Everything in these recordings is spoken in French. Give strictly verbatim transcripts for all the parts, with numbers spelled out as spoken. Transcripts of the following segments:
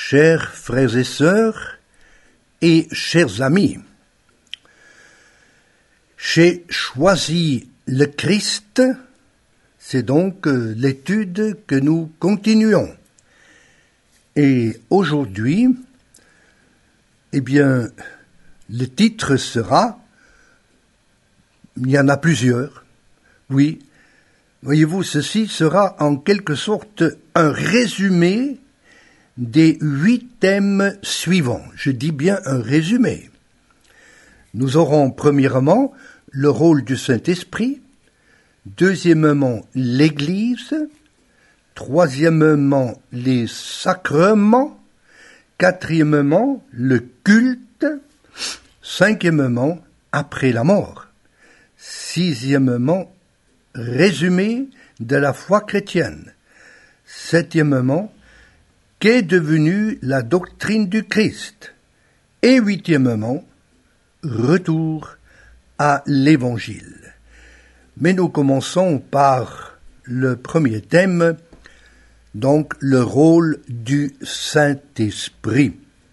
Chers frères et sœurs et chers amis, j'ai choisi le Christ, c'est donc l'étude que nous continuons. Et aujourd'hui, eh bien, le titre sera, il y en a plusieurs, oui, voyez-vous, ceci sera en quelque sorte un résumé des huit thèmes suivants. Je dis bien un résumé. Nous aurons premièrement le rôle du Saint-Esprit, deuxièmement l'Église, troisièmement les sacrements, quatrièmement le culte, cinquièmement après la mort, sixièmement résumé de la foi chrétienne, septièmement qu'est devenue la doctrine du Christ, et huitièmement retour à l'Évangile. Mais nous commençons par le premier thème, donc le rôle du Saint-Esprit.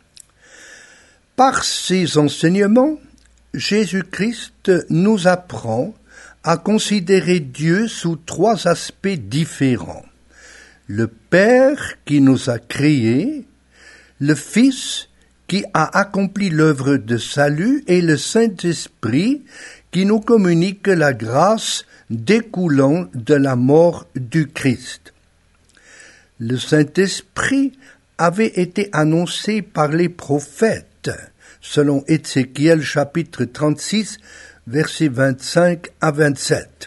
Par ses enseignements, Jésus-Christ nous apprend à considérer Dieu sous trois aspects différents. Le Père qui nous a créés, le Fils qui a accompli l'œuvre de salut et le Saint-Esprit qui nous communique la grâce découlant de la mort du Christ. Le Saint-Esprit avait été annoncé par les prophètes, selon Ézéchiel chapitre trente-six, versets vingt-cinq à vingt-sept.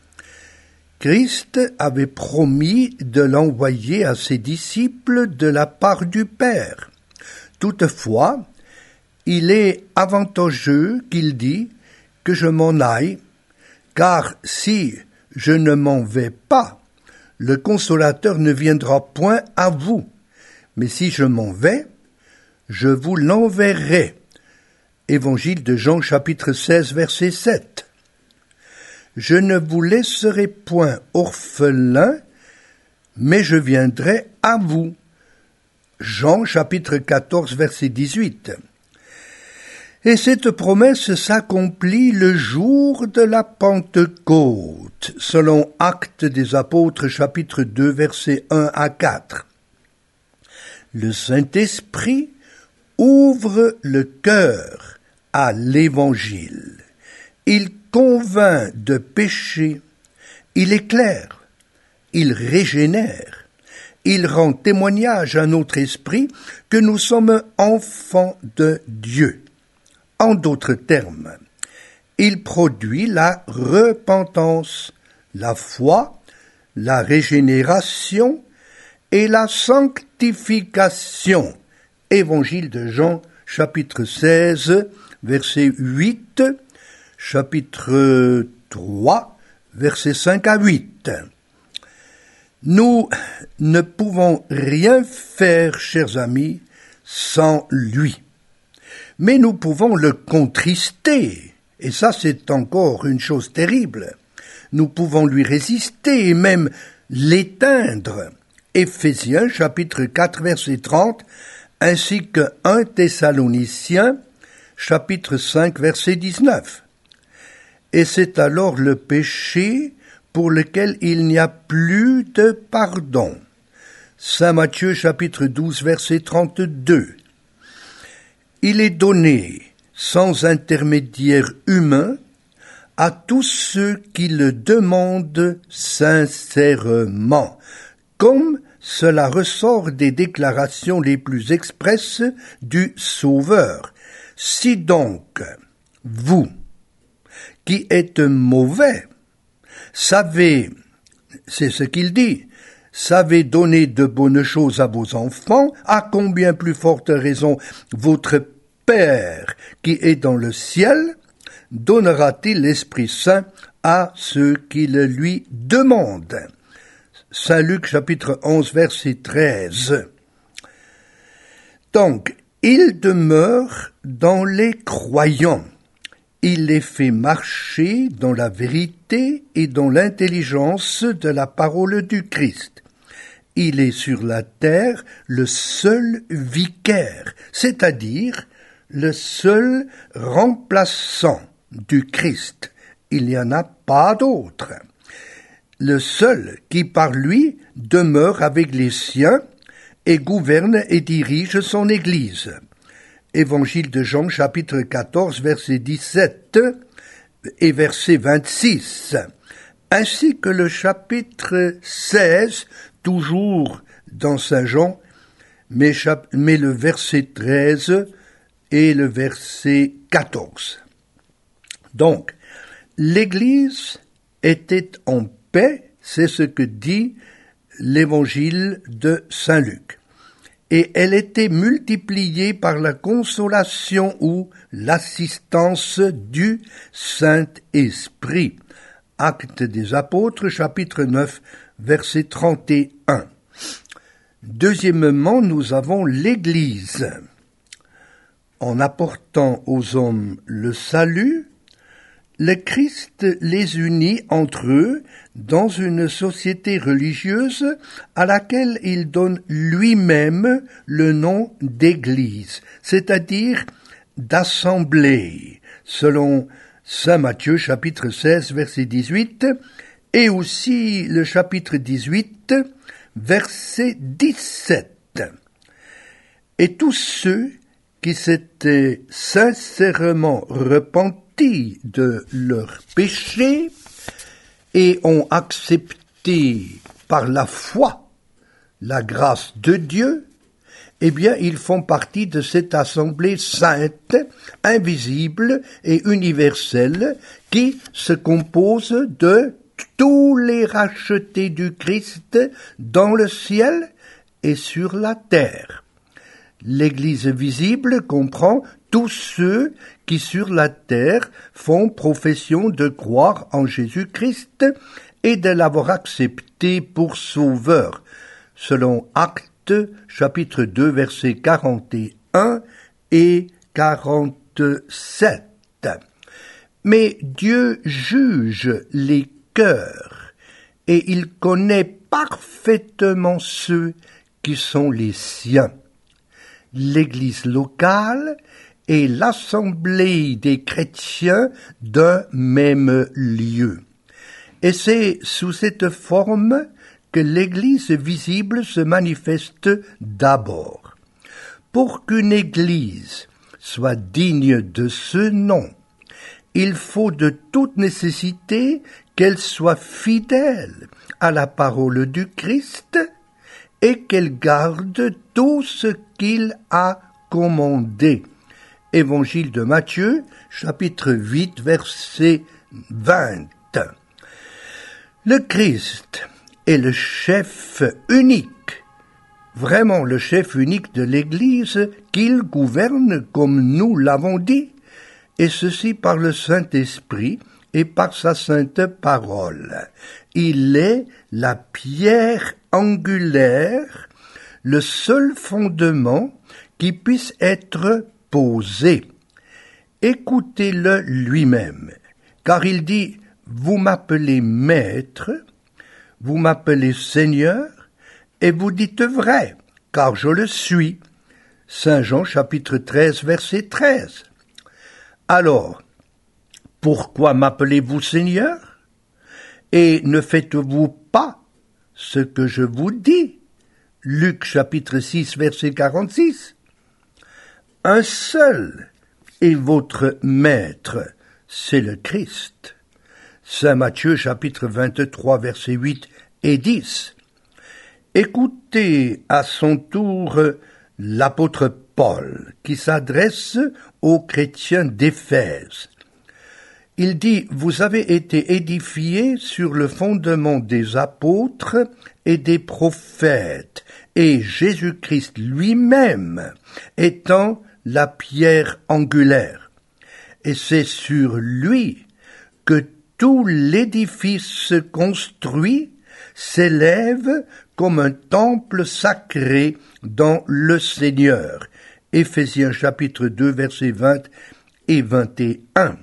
Christ avait promis de l'envoyer à ses disciples de la part du Père. Toutefois, il est avantageux qu'il dit que je m'en aille, car si je ne m'en vais pas, le Consolateur ne viendra point à vous, mais si je m'en vais, je vous l'enverrai. Évangile de Jean chapitre seize verset sept. Je ne vous laisserai point orphelins, mais je viendrai à vous. Jean chapitre quatorze verset dix-huit. Et cette promesse s'accomplit le jour de la Pentecôte, selon Actes des Apôtres chapitre deux versets un à quatre. Le Saint-Esprit ouvre le cœur à l'Évangile. Il convainc de péché, il éclaire, il régénère, il rend témoignage à notre esprit que nous sommes enfants de Dieu. En d'autres termes, il produit la repentance, la foi, la régénération et la sanctification. Évangile de Jean, chapitre seize, verset huit, chapitre trois, versets cinq à huit. Nous ne pouvons rien faire, chers amis, sans lui. Mais nous pouvons le contrister, et ça c'est encore une chose terrible. Nous pouvons lui résister et même l'éteindre. Éphésiens chapitre quatre verset trente, ainsi que un Thessaloniciens chapitre cinq verset dix-neuf. Et c'est alors le péché pour lequel il n'y a plus de pardon. Saint Matthieu chapitre douze verset trente-deux. Il est donné, sans intermédiaire humain, à tous ceux qui le demandent sincèrement, comme cela ressort des déclarations les plus expresses du Sauveur. Si donc, vous, qui êtes mauvais, savez, c'est ce qu'il dit, savez donner de bonnes choses à vos enfants, à combien plus forte raison votre Père qui est dans le ciel donnera-t-il l'Esprit Saint à ceux qui le lui demandent. Saint Luc chapitre onze verset treize. Donc, il demeure dans les croyants. Il les fait marcher dans la vérité et dans l'intelligence de la parole du Christ. il est sur la terre le seul vicaire, c'est-à-dire le seul remplaçant du Christ. Il n'y en a pas d'autre. Le seul qui par lui demeure avec les siens et gouverne et dirige son Église. Évangile de Jean, chapitre quatorze, verset dix-sept et verset vingt-six, ainsi que le chapitre seize, toujours dans Saint Jean, mais, chap- mais le verset treize et le verset quatorze. Donc, l'Église était en paix, c'est ce que dit l'Évangile de Saint Luc. Et elle était multipliée par la consolation ou l'assistance du Saint-Esprit. Actes des Apôtres, chapitre neuf, verset trente et un. Deuxièmement, nous avons l'Église. En apportant aux hommes le salut, le Christ les unit entre eux dans une société religieuse à laquelle il donne lui-même le nom d'Église, c'est-à-dire d'assemblée, selon Saint Matthieu chapitre seize verset dix-huit et aussi le chapitre dix-huit verset dix-sept. Et tous ceux qui s'étaient sincèrement repentis de leurs péchés et ont accepté par la foi la grâce de Dieu, eh bien, ils font partie de cette assemblée sainte, invisible et universelle qui se compose de tous les rachetés du Christ dans le ciel et sur la terre. L'Église visible comprend tous ceux qui sur la terre font profession de croire en Jésus-Christ et de l'avoir accepté pour sauveur, selon Actes chapitre deux versets quarante et un et quarante-sept. Mais Dieu juge les cœurs et il connaît parfaitement ceux qui sont les siens. L'Église locale est l'assemblée des chrétiens d'un même lieu. Et c'est sous cette forme que l'Église visible se manifeste d'abord. Pour qu'une Église soit digne de ce nom, il faut de toute nécessité qu'elle soit fidèle à la parole du Christ et qu'elle garde tout ce qu'il a commandé. Évangile de Matthieu, chapitre huit, verset vingt. Le Christ est le chef unique, vraiment le chef unique de l'Église qu'il gouverne comme nous l'avons dit, et ceci par le Saint-Esprit et par sa sainte parole. Il est la pierre angulaire, le seul fondement qui puisse être posé. Écoutez-le lui-même, car il dit « Vous m'appelez maître, vous m'appelez Seigneur, et vous dites vrai, car je le suis. » Saint Jean chapitre treize, verset treize. Alors, pourquoi m'appelez-vous Seigneur? Et ne faites-vous pas ce que je vous dis? Luc chapitre six, verset quarante-six. Un seul est votre maître, c'est le Christ. Saint Matthieu chapitre vingt-trois, verset huit et dix. Écoutez à son tour l'apôtre Paul qui s'adresse aux chrétiens d'Éphèse. Il dit « Vous avez été édifiés sur le fondement des apôtres et des prophètes, et Jésus-Christ lui-même étant la pierre angulaire. Et c'est sur lui que tout l'édifice construit s'élève comme un temple sacré dans le Seigneur. » Éphésiens chapitre deux, versets vingt et vingt et un.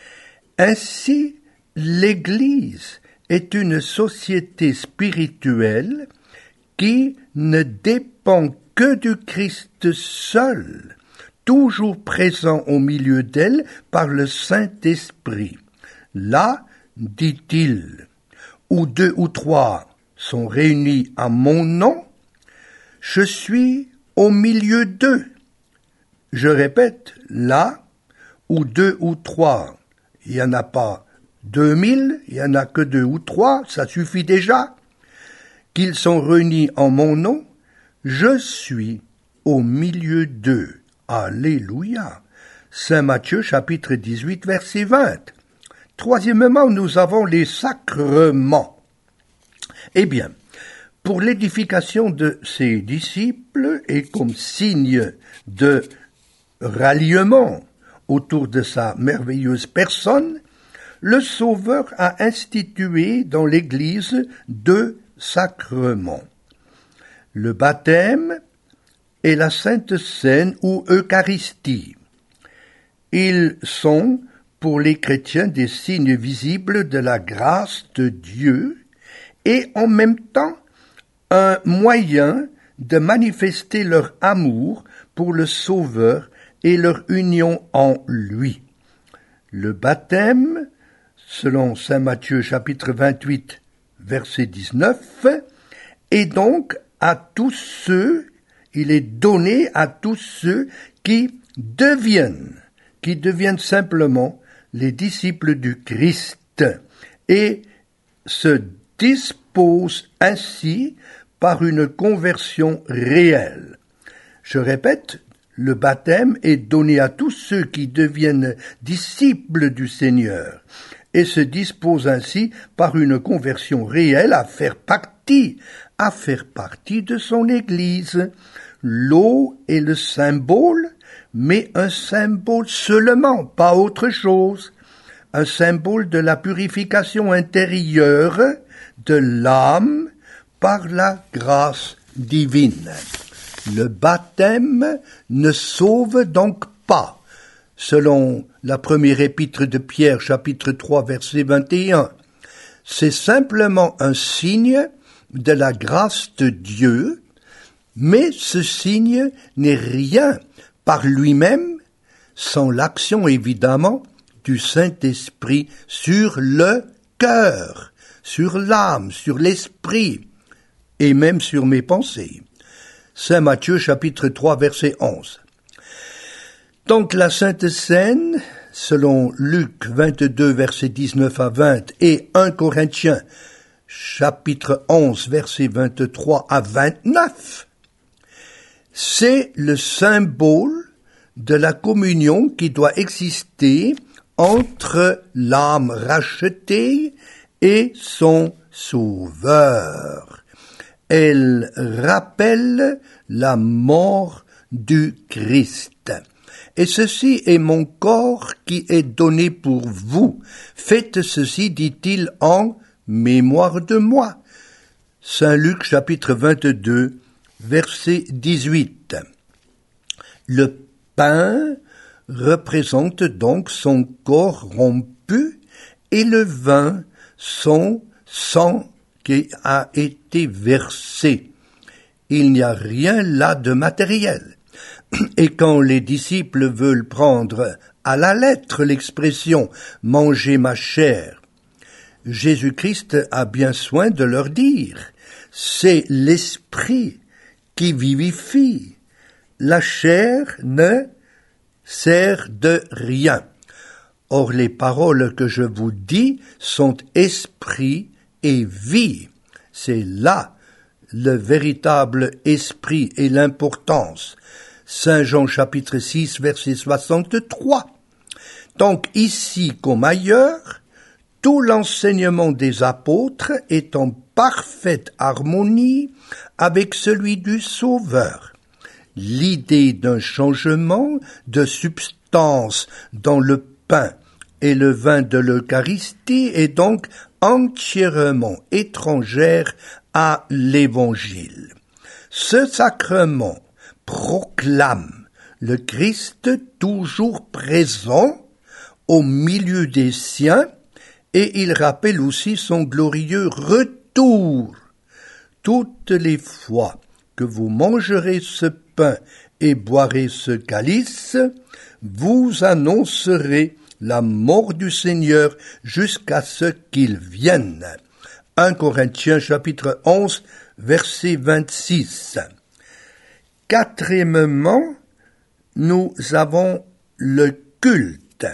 Ainsi, l'Église est une société spirituelle qui ne dépend que du Christ seul, toujours présent au milieu d'elle par le Saint-Esprit. Là, dit-il, où deux ou trois sont réunis à mon nom, je suis au milieu d'eux. Je répète, là, où deux ou trois, il n'y en a pas deux mille, il n'y en a que deux ou trois, ça suffit déjà, qu'ils sont réunis en mon nom, je suis au milieu d'eux. Alléluia. Saint Matthieu, chapitre dix-huit, verset vingt. Troisièmement, nous avons les sacrements. Eh bien, pour l'édification de ses disciples et comme signe de ralliement autour de sa merveilleuse personne, le Sauveur a institué dans l'Église deux sacrements. Le baptême et la Sainte Seine ou Eucharistie. Ils sont, pour les chrétiens, des signes visibles de la grâce de Dieu et en même temps un moyen de manifester leur amour pour le Sauveur et leur union en lui. Le baptême, selon saint Matthieu chapitre vingt-huit, verset dix-neuf, est donc à tous ceux, il est donné à tous ceux qui deviennent, qui deviennent simplement les disciples du Christ et se disposent ainsi par une conversion réelle. Je répète, le baptême est donné à tous ceux qui deviennent disciples du Seigneur et se disposent ainsi par une conversion réelle à faire partie, à faire partie de son Église. L'eau est le symbole, mais un symbole seulement, pas autre chose. Un symbole de la purification intérieure de l'âme par la grâce divine. Le baptême ne sauve donc pas, selon la première épître de Pierre, chapitre trois, verset vingt et un. C'est simplement un signe de la grâce de Dieu, mais ce signe n'est rien par lui-même, sans l'action évidemment du Saint-Esprit sur le cœur, sur l'âme, sur l'esprit, et même sur mes pensées. Saint Matthieu, chapitre trois, verset onze. Donc la Sainte Seine, selon Luc vingt-deux, verset dix-neuf à vingt, et un Corinthiens, chapitre onze, verset vingt-trois à vingt-neuf, c'est le symbole de la communion qui doit exister entre l'âme rachetée et son Sauveur. Elle rappelle la mort du Christ. Et ceci est mon corps qui est donné pour vous. Faites ceci, dit-il, en mémoire de moi. Saint Luc, chapitre vingt-deux, verset dix-huit. Le pain représente donc son corps rompu et le vin son sang qui a été versé. Il n'y a rien là de matériel. Et quand les disciples veulent prendre à la lettre l'expression « manger ma chair », Jésus-Christ a bien soin de leur dire « c'est l'esprit qui vivifie, la chair ne sert de rien ». Or les paroles que je vous dis sont esprit et vie. C'est là le véritable esprit et l'importance. Saint Jean chapitre six verset soixante-trois. Donc ici comme ailleurs, tout l'enseignement des apôtres est en parfaite harmonie avec celui du Sauveur. L'idée d'un changement de substance dans le pain et le vin de l'Eucharistie est donc entièrement étrangère à l'Évangile. Ce sacrement proclame le Christ toujours présent au milieu des siens et il rappelle aussi son glorieux retour. toutes les fois que vous mangerez ce pain et boirez ce calice, vous annoncerez la mort du Seigneur jusqu'à ce qu'il vienne. un Corinthiens chapitre onze, verset vingt-six. Quatrièmement, nous avons le culte.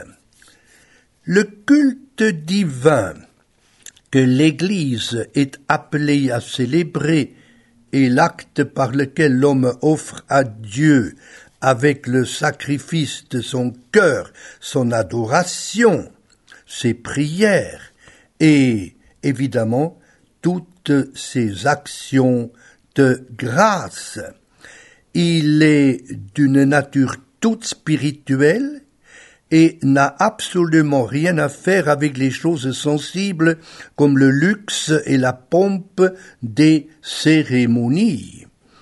Le culte divin que l'Église est appelée à célébrer est l'acte par lequel l'homme offre à Dieu, avec le sacrifice de son cœur, son adoration, ses prières et, évidemment, toutes ses actions de grâce. Il est d'une nature toute spirituelle et n'a absolument rien à faire avec les choses sensibles comme le luxe et la pompe des cérémonies.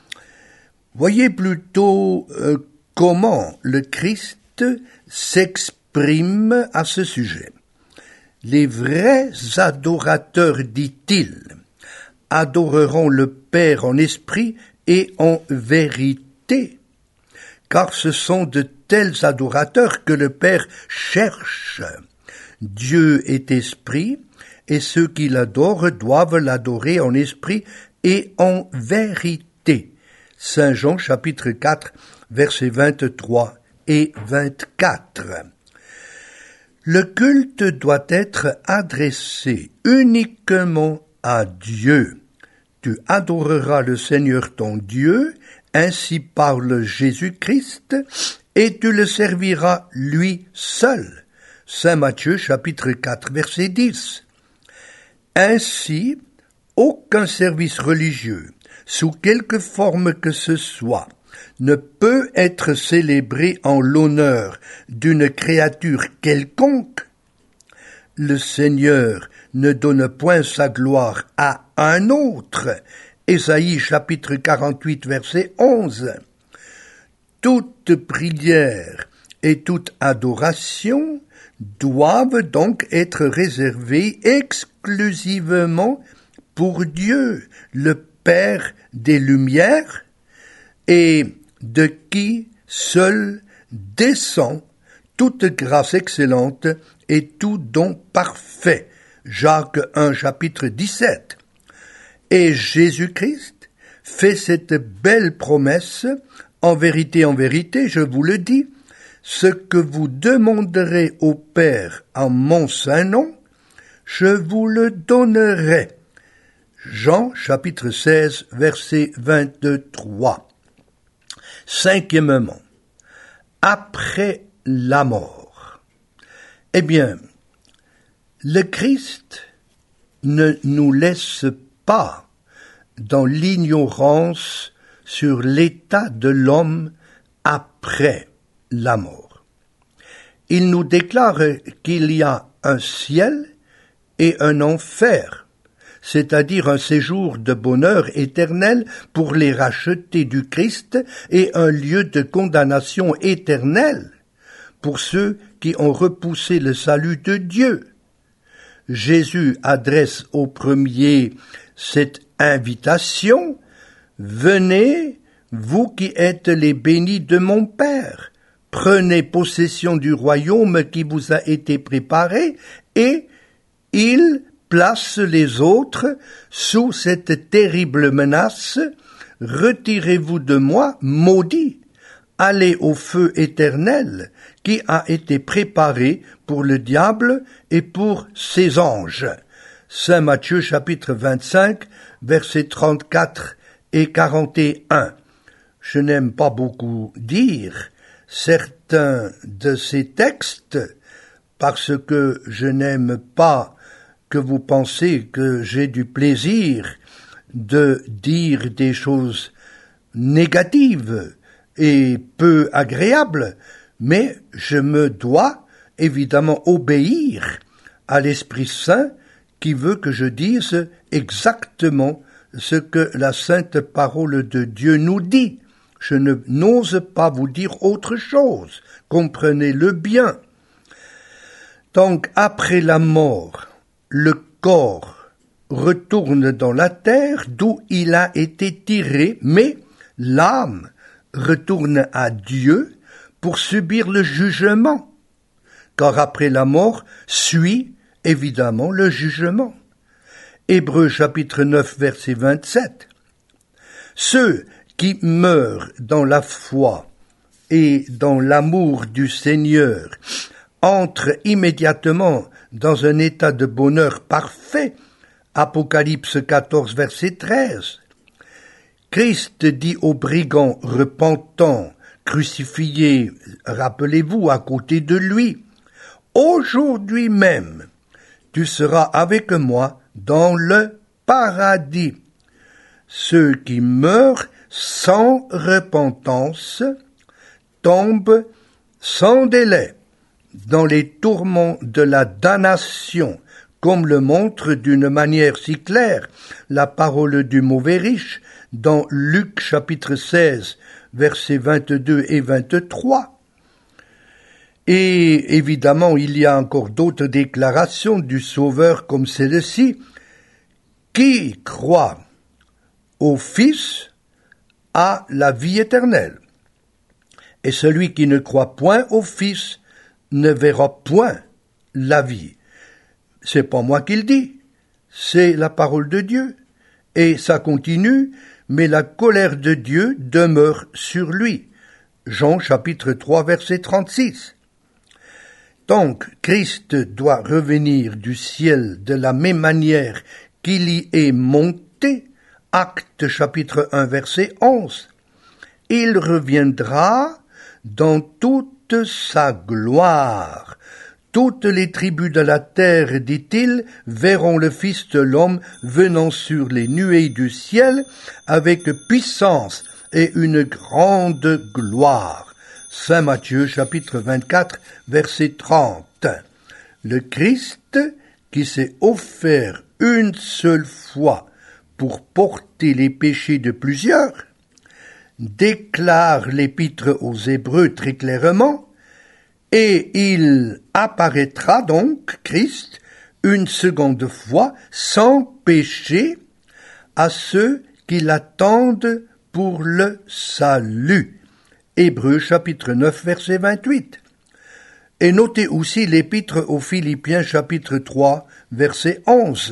Voyez plutôt euh, comment le Christ s'exprime à ce sujet. Les vrais adorateurs, dit-il, adoreront le Père en esprit et en vérité, car ce sont de tels adorateurs que le Père cherche. Dieu est esprit, et ceux qui l'adorent doivent l'adorer en esprit et en vérité. Saint Jean chapitre quatre, versets vingt-trois et vingt-quatre. Le culte doit être adressé uniquement à Dieu. Tu adoreras le Seigneur ton Dieu, ainsi parle Jésus-Christ, et tu le serviras lui seul. Saint Matthieu chapitre quatre, verset dix. Ainsi, aucun service religieux, sous quelque forme que ce soit, ne peut être célébré en l'honneur d'une créature quelconque. Le Seigneur ne donne point sa gloire à un autre. Ésaïe chapitre quarante-huit, verset onze. Toute prière et toute adoration doivent donc être réservées exclusivement pour Dieu, le Père des Lumières, et de qui seul descend toute grâce excellente et tout don parfait. Jacques un, chapitre dix-sept. Et Jésus-Christ fait cette belle promesse, en vérité, en vérité, je vous le dis, ce que vous demanderez au Père en mon saint nom, je vous le donnerai. Jean chapitre seize, verset vingt-trois. Cinquièmement, après la mort. Eh bien, le Christ ne nous laisse pas dans l'ignorance sur l'état de l'homme après la mort. Il nous déclare qu'il y a un ciel et un enfer, c'est-à-dire un séjour de bonheur éternel pour les rachetés du Christ et un lieu de condamnation éternelle pour ceux qui ont repoussé le salut de Dieu. Jésus adresse au premier cette invitation: « Venez, vous qui êtes les bénis de mon Père, prenez possession du royaume qui vous a été préparé, et il place les autres sous cette terrible menace: retirez-vous de moi, maudits, allez au feu éternel qui a été préparé pour le diable et pour ses anges. » Saint Matthieu chapitre vingt-cinq, versets trente-quatre et quarante et un. Je n'aime pas beaucoup dire certains de ces textes parce que je n'aime pas que vous pensez que j'ai du plaisir de dire des choses négatives et peu agréables, mais je me dois évidemment obéir à l'Esprit Saint qui veut que je dise exactement ce que la sainte parole de Dieu nous dit. Je ne n'ose pas vous dire autre chose, comprenez-le bien. Donc, après la mort, le corps retourne dans la terre d'où il a été tiré, mais l'âme retourne à Dieu pour subir le jugement, car après la mort suit évidemment le jugement. Hébreux chapitre neuf verset vingt-sept. Ceux qui meurent dans la foi et dans l'amour du Seigneur entrent immédiatement dans un état de bonheur parfait. Apocalypse quatorze verset treize. Christ dit aux brigands repentants, crucifiés, rappelez-vous, à côté de lui, « Aujourd'hui même, tu seras avec moi dans le paradis. » Ceux qui meurent sans repentance tombent sans délai dans les tourments de la damnation, comme le montre d'une manière si claire la parole du mauvais riche dans Luc chapitre seize, versets vingt-deux et vingt-trois. Et évidemment, il y a encore d'autres déclarations du Sauveur comme celle-ci. Qui croit au Fils a la vie éternelle, et celui qui ne croit point au Fils ne verra point la vie. C'est pas moi qui le dis, c'est la parole de Dieu. Et ça continue, mais la colère de Dieu demeure sur lui. Jean chapitre trois verset trente-six. Donc, Christ doit revenir du ciel de la même manière qu'il y est monté. Actes chapitre un verset onze. Il reviendra dans toute sa gloire. Toutes les tribus de la terre, dit-il, verront le Fils de l'homme venant sur les nuées du ciel avec puissance et une grande gloire. Saint Matthieu chapitre vingt-quatre verset trente. Le Christ qui s'est offert une seule fois pour porter les péchés de plusieurs, déclare l'épître aux Hébreux très clairement, et il apparaîtra donc, Christ, une seconde fois, sans péché, à ceux qui l'attendent pour le salut. Hébreux chapitre neuf verset vingt-huit. Et notez aussi l'épître aux Philippiens chapitre trois verset onze.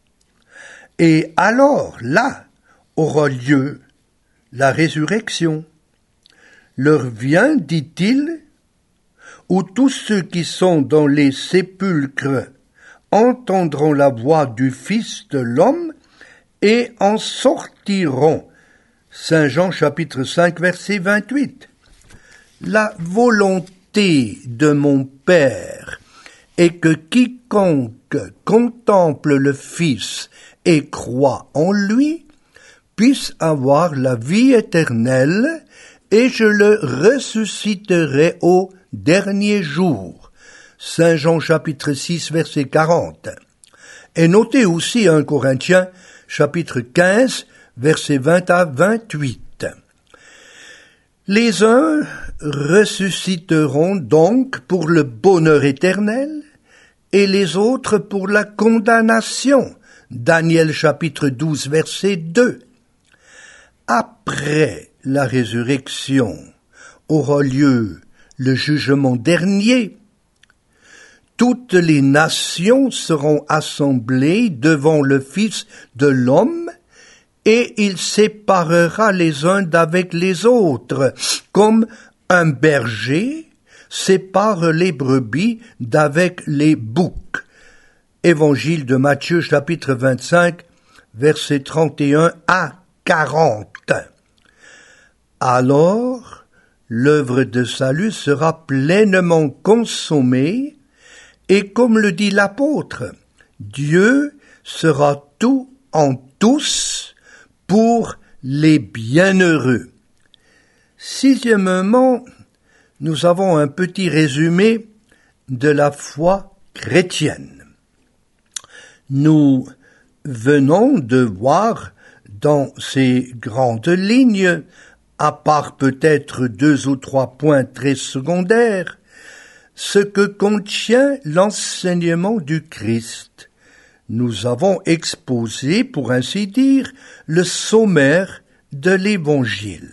Et alors, là, aura lieu la résurrection. L'heure vient, dit-il, où tous ceux qui sont dans les sépulcres entendront la voix du Fils de l'homme et en sortiront. Saint Jean chapitre cinq verset vingt-huit. La volonté de mon Père est que quiconque contemple le Fils et croit en lui puisse avoir la vie éternelle, et je le ressusciterai au dernier jour. Saint Jean chapitre six verset quarante. Et notez aussi un Corinthiens chapitre quinze verset vingt à vingt-huit. Les uns ressusciteront donc pour le bonheur éternel et les autres pour la condamnation. Daniel chapitre douze verset deux. Après la résurrection aura lieu le jugement dernier. Toutes les nations seront assemblées devant le Fils de l'homme, et il séparera les uns d'avec les autres, comme un berger sépare les brebis d'avec les boucs. Évangile de Matthieu chapitre vingt-cinq, versets trente et un à quarante. Alors, l'œuvre de salut sera pleinement consommée, et comme le dit l'apôtre, Dieu sera tout en tous pour les bienheureux. Sixièmement, nous avons un petit résumé de la foi chrétienne. Nous venons de voir dans ces grandes lignes, à part peut-être deux ou trois points très secondaires, ce que contient l'enseignement du Christ. nous avons exposé, pour ainsi dire, le sommaire de l'Évangile.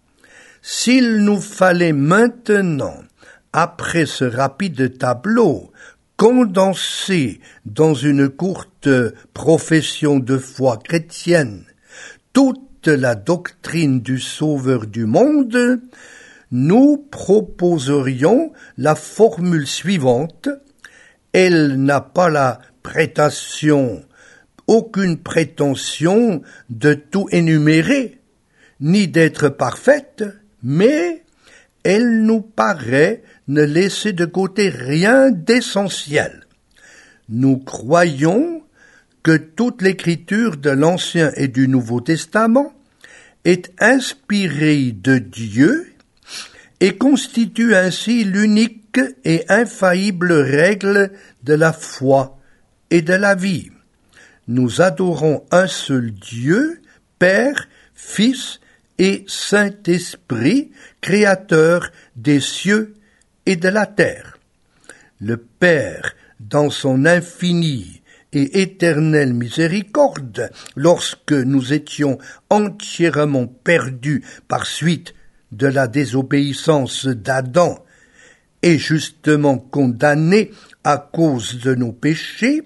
S'il nous fallait maintenant, après ce rapide tableau, condenser dans une courte profession de foi chrétienne toute la doctrine du Sauveur du monde, nous proposerions la formule suivante. Elle n'a pas la prétention, aucune prétention de tout énumérer, ni d'être parfaite, mais elle nous paraît ne laisser de côté rien d'essentiel. Nous croyons que toute l'écriture de l'Ancien et du Nouveau Testament est inspirée de Dieu et constitue ainsi l'unique et infaillible règle de la foi et de la vie. Nous adorons un seul Dieu, Père, Fils et Saint-Esprit, Créateur des cieux et de la terre. Le Père, dans son infinie et éternelle miséricorde, lorsque nous étions entièrement perdus par suite de la désobéissance d'Adam et justement condamnés à cause de nos péchés,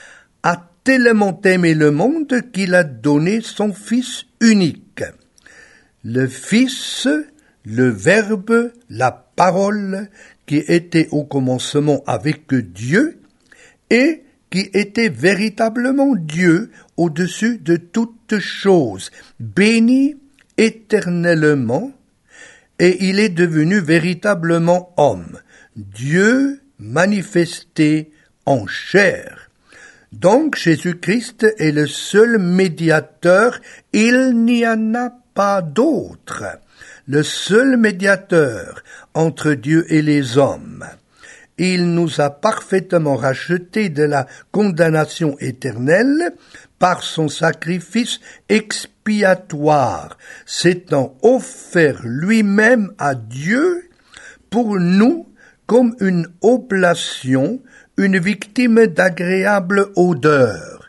a tellement aimé le monde qu'il a donné son Fils unique. Le Fils, le Verbe, la parole, qui était au commencement avec Dieu et qui était véritablement Dieu au-dessus de toutes choses, béni éternellement, et il est devenu véritablement homme, Dieu manifesté en chair. Donc Jésus-Christ est le seul médiateur, il n'y en a pas d'autre, le seul médiateur entre Dieu et les hommes. Il nous a parfaitement rachetés de la condamnation éternelle par son sacrifice expiatoire, s'étant offert lui-même à Dieu pour nous comme une oblation, une victime d'agréable odeur.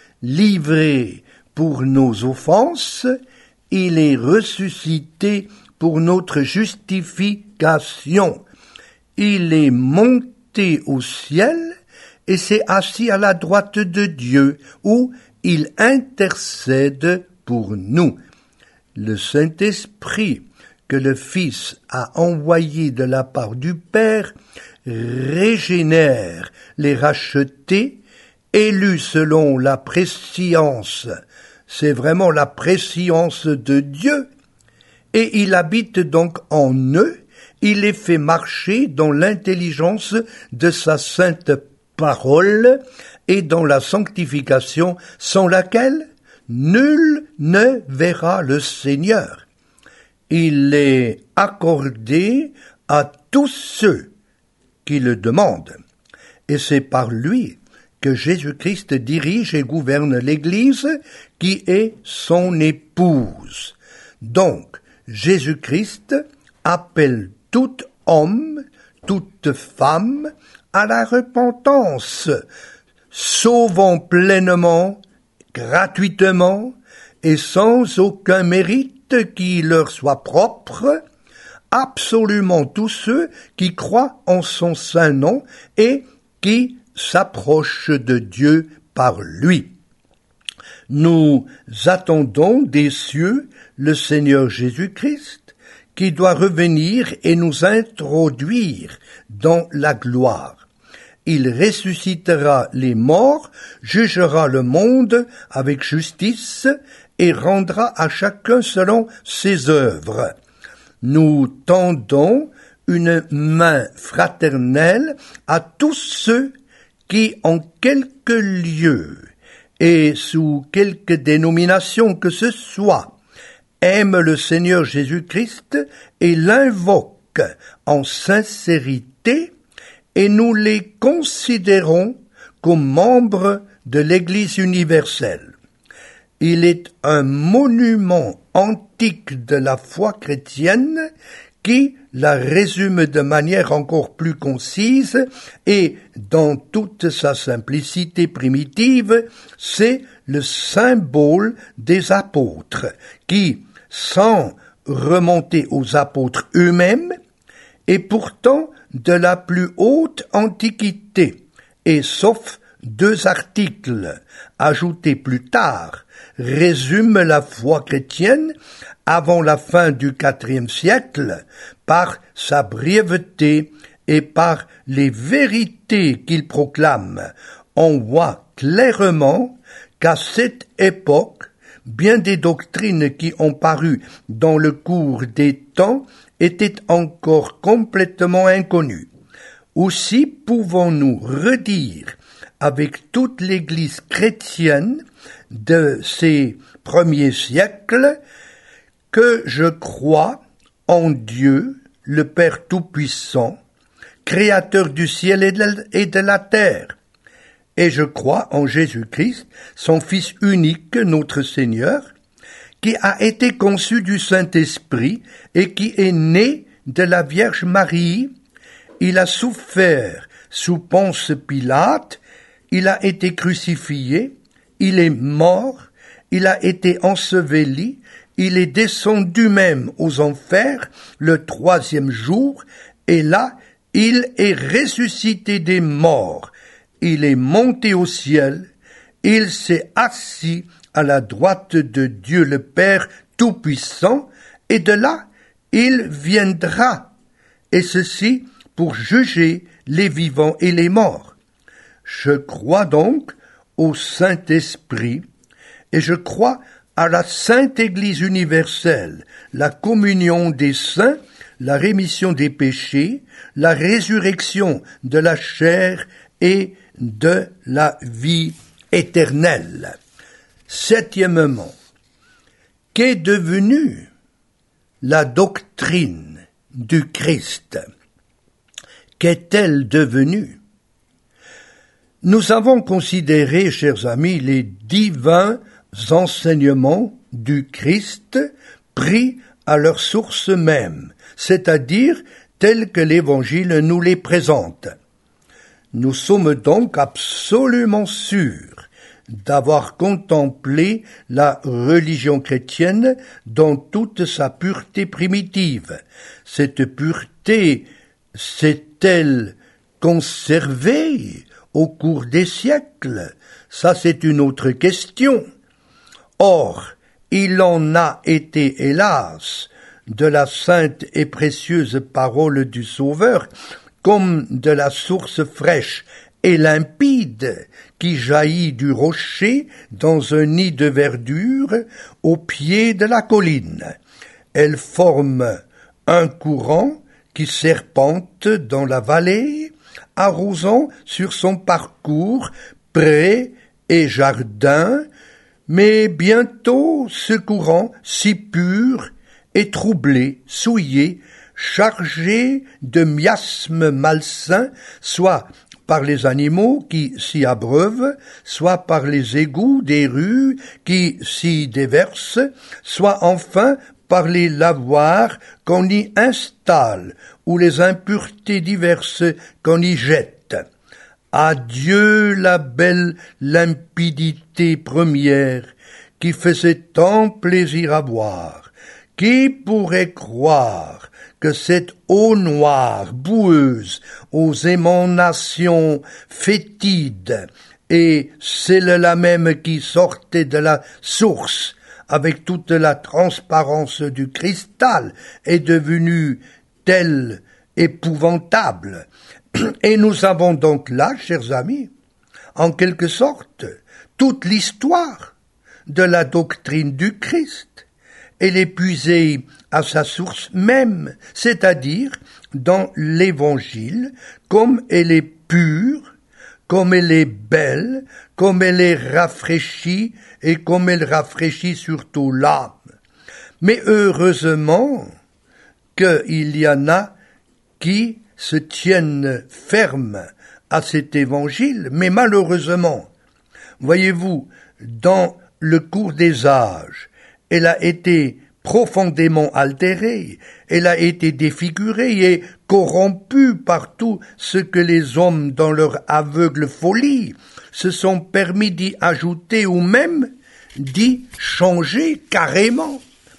Livré pour nos offenses, il est ressuscité pour notre justification. Il est monté au ciel et s'est assis à la droite de Dieu, où il intercède pour nous. Le Saint-Esprit que le Fils a envoyé de la part du Père régénère les rachetés, élus selon la prescience. C'est vraiment la prescience de Dieu, et il habite donc en eux. Il les fait marcher dans l'intelligence de sa sainte parole et dans la sanctification sans laquelle nul ne verra le Seigneur. Il est accordé à tous ceux qui le demandent. Et c'est par lui que Jésus-Christ dirige et gouverne l'Église qui est son épouse. Donc, Jésus-Christ appelle tout homme, toute femme à la repentance, sauvant pleinement, gratuitement et sans aucun mérite qui leur soit propre, absolument tous ceux qui croient en son saint nom et qui s'approchent de Dieu par lui. Nous attendons des cieux le Seigneur Jésus-Christ, qui doit revenir et nous introduire dans la gloire. Il ressuscitera les morts, jugera le monde avec justice et rendra à chacun selon ses œuvres. Nous tendons une main fraternelle à tous ceux qui, en quelque lieu et sous quelque dénomination que ce soit, aiment le Seigneur Jésus-Christ et l'invoquent en sincérité, et nous les considérons comme membres de l'Église universelle. Il est un monument antique de la foi chrétienne qui la résume de manière encore plus concise et dans toute sa simplicité primitive, c'est le symbole des apôtres qui, sans remonter aux apôtres eux-mêmes, est pourtant de la plus haute antiquité, et sauf deux articles ajoutés plus tard, résume la foi chrétienne avant la fin du quatrième siècle par sa brièveté et par les vérités qu'il proclame. On voit clairement qu'à cette époque, bien des doctrines qui ont paru dans le cours des temps étaient encore complètement inconnues. Aussi pouvons-nous redire avec toute l'Église chrétienne de ces premiers siècles que je crois en Dieu, le Père Tout-Puissant, Créateur du ciel et de la terre, et je crois en Jésus-Christ, son Fils unique, notre Seigneur, qui a été conçu du Saint-Esprit et qui est né de la Vierge Marie. Il a souffert sous Ponce Pilate, il a été crucifié, il est mort, il a été enseveli, il est descendu même aux enfers le troisième jour, et là, il est ressuscité des morts, il est monté au ciel, il s'est assis à la droite de Dieu le Père Tout-Puissant, et de là, il viendra, et ceci pour juger les vivants et les morts. Je crois donc au Saint-Esprit, et je crois à la Sainte Église universelle, la communion des saints, la rémission des péchés, la résurrection de la chair et de la vie éternelle. Septièmement, qu'est devenue la doctrine du Christ? Qu'est-elle devenue? Nous avons considéré, chers amis, les divins enseignements du Christ pris à leur source même, c'est-à-dire tels que l'Évangile nous les présente. Nous sommes donc absolument sûrs d'avoir contemplé la religion chrétienne dans toute sa pureté primitive. Cette pureté s'est-elle conservée au cours des siècles? Ça, c'est une autre question. Or, il en a été, hélas, de la sainte et précieuse parole du Sauveur, comme de la source fraîche et limpide qui jaillit du rocher dans un nid de verdure au pied de la colline. Elle forme un courant qui serpente dans la vallée, arrosant sur son parcours prés et jardins, mais bientôt ce courant si pur est troublé, souillé, chargé de miasmes malsains, soit par les animaux qui s'y abreuvent, soit par les égouts des rues qui s'y déversent, soit enfin par les lavoirs qu'on y installe, ou les impuretés diverses qu'on y jette. Adieu la belle limpidité première qui faisait tant plaisir à voir. Qui pourrait croire que cette eau noire, boueuse, aux émanations fétides, et celle-là même qui sortait de la source, avec toute la transparence du cristal, est devenue telle épouvantable. Et nous avons donc là, chers amis, en quelque sorte, toute l'histoire de la doctrine du Christ. Elle est puisée à sa source même, c'est-à-dire dans l'Évangile, comme elle est pure, comme elle est belle, comme elle est rafraîchie et comme elle rafraîchit surtout l'âme. Mais heureusement qu'il y en a qui se tiennent fermes à cet Évangile, mais malheureusement, voyez-vous, dans le cours des âges, elle a été profondément altérée, elle a été défigurée et corrompue par tout ce que les hommes, dans leur aveugle folie, se sont permis d'y ajouter ou même d'y changer carrément.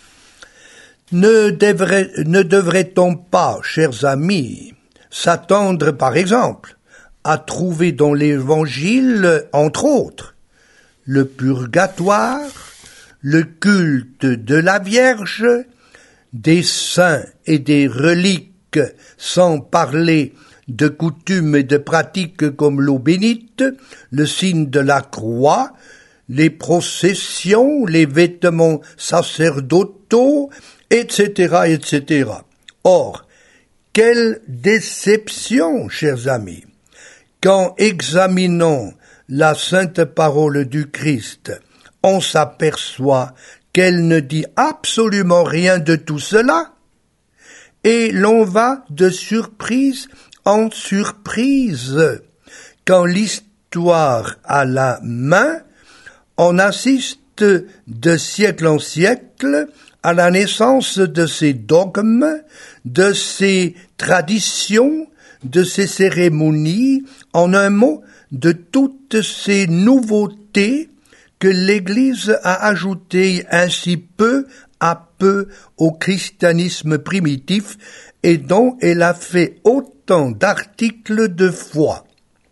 Ne, devrait, ne devrait-on pas, chers amis, s'attendre, par exemple, à trouver dans l'Évangile, entre autres, le purgatoire, le culte de la Vierge, des saints et des reliques, sans parler de coutumes et de pratiques comme l'eau bénite, le signe de la croix, les processions, les vêtements sacerdotaux, et cetera, et cetera. Or, quelle déception, chers amis, qu'en examinant la sainte parole du Christ, on s'aperçoit qu'elle ne dit absolument rien de tout cela, et l'on va de surprise en surprise. Quand l'histoire a la main, on assiste de siècle en siècle à la naissance de ces dogmes, de ces traditions, de ces cérémonies, en un mot, de toutes ces nouveautés que l'Église a ajoutées ainsi peu à peu au christianisme primitif et dont elle a fait autant d'articles de foi.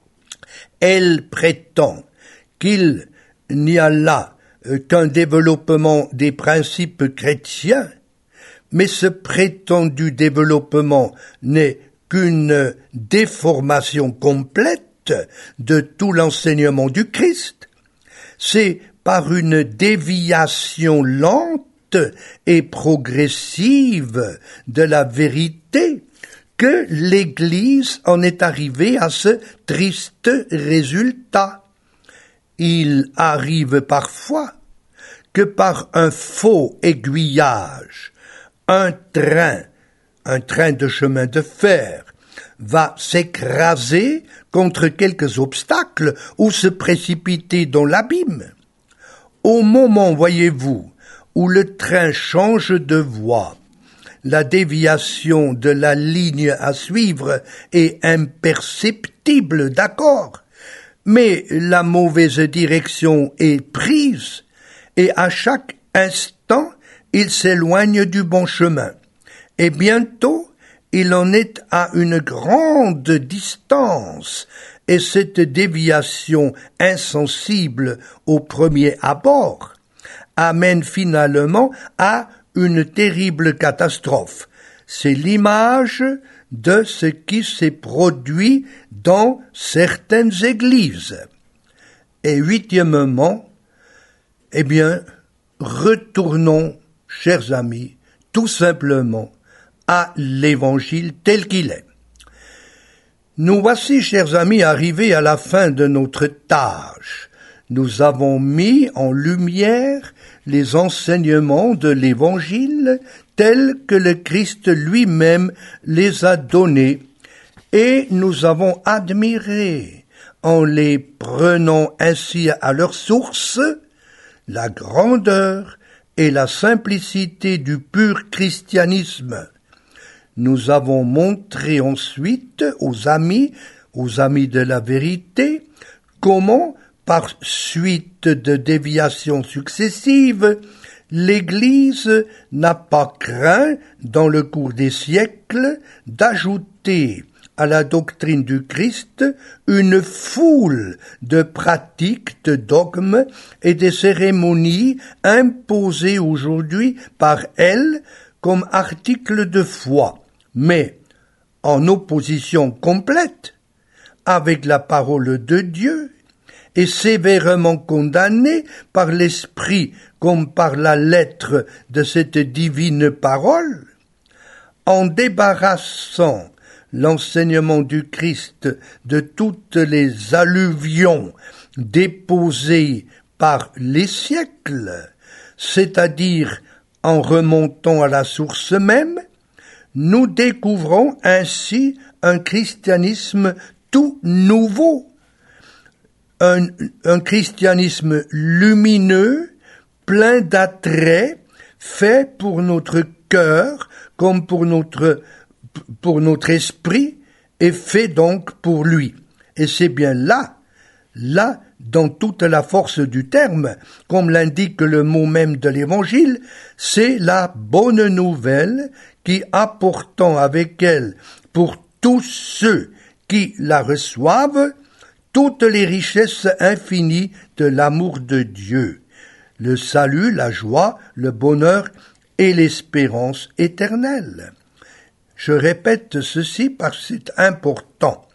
Elle prétend qu'il n'y a là qu'un développement des principes chrétiens, mais ce prétendu développement n'est qu'une déformation complète de tout l'enseignement du Christ. C'est par une déviation lente et progressive de la vérité que l'Église en est arrivée à ce triste résultat. Il arrive parfois que par un faux aiguillage, un train, un train de chemin de fer, va s'écraser contre quelques obstacles ou se précipiter dans l'abîme. Au moment, voyez-vous, où le train change de voie, la déviation de la ligne à suivre est imperceptible, d'accord, mais la mauvaise direction est prise et à chaque instant, il s'éloigne du bon chemin. Et bientôt, il en est à une grande distance, et cette déviation insensible au premier abord amène finalement à une terrible catastrophe. C'est l'image de ce qui s'est produit dans certaines églises. Et huitièmement, eh bien, retournons, chers amis, tout simplement à l'Évangile tel qu'il est. Nous voici, chers amis, arrivés à la fin de notre tâche. Nous avons mis en lumière les enseignements de l'Évangile tels que le Christ lui-même les a donnés, et nous avons admiré, en les prenant ainsi à leur source, la grandeur et la simplicité du pur christianisme. Nous avons montré ensuite aux amis, aux amis de la vérité, comment, par suite de déviations successives, l'Église n'a pas craint, dans le cours des siècles, d'ajouter à la doctrine du Christ une foule de pratiques, de dogmes et de cérémonies imposées aujourd'hui par elle comme articles de foi, mais en opposition complète avec la parole de Dieu et sévèrement condamnées par l'esprit comme par la lettre de cette divine parole. En débarrassant l'enseignement du Christ de toutes les alluvions déposées par les siècles, c'est-à-dire en remontant à la source même, nous découvrons ainsi un christianisme tout nouveau, un, un christianisme lumineux, plein d'attrait, fait pour notre cœur comme pour notre, pour notre esprit, et fait donc pour lui. Et c'est bien là, là, dans toute la force du terme, comme l'indique le mot même de l'Évangile, c'est la bonne nouvelle qui, apportant avec elle pour tous ceux qui la reçoivent, toutes les richesses infinies de l'amour de Dieu, le salut, la joie, le bonheur et l'espérance éternelle. Je répète ceci parce que c'est important.